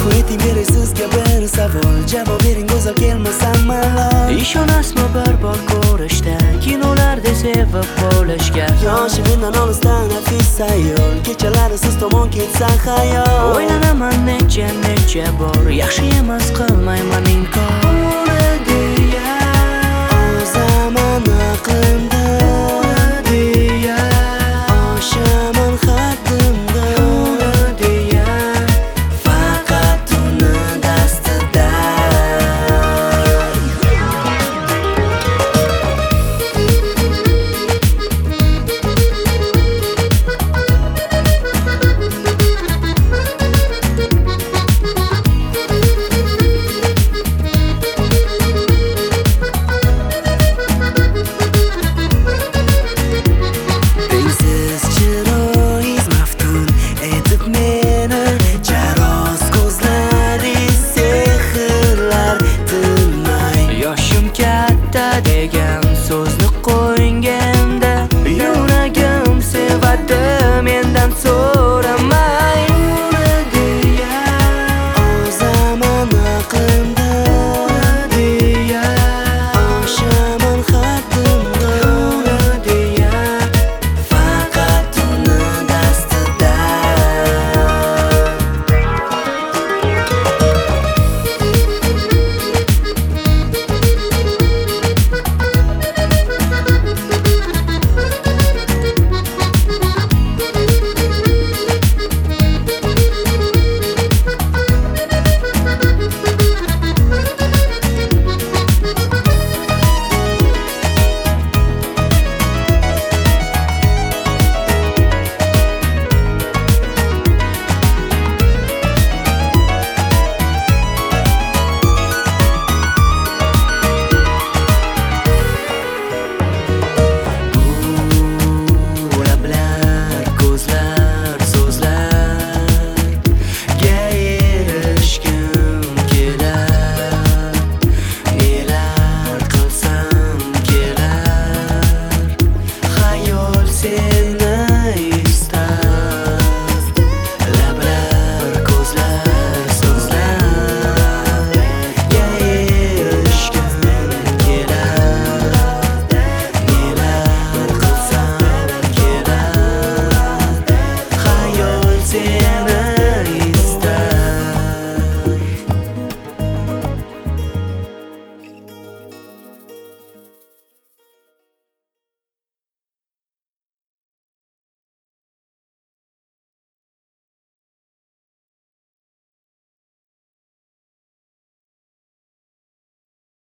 ayting beray sizga bir savol, javob bering go'zal kelmasam malol. Ishonasizmi bir bor ko'rishda, kinolarda sevib bo'lishga? Yoshi mendan olisdan nafis ayol, kechalari siz tomon ketsa xayol. O'ylanaman necha bor, yaxshi emas qilmayman inkor.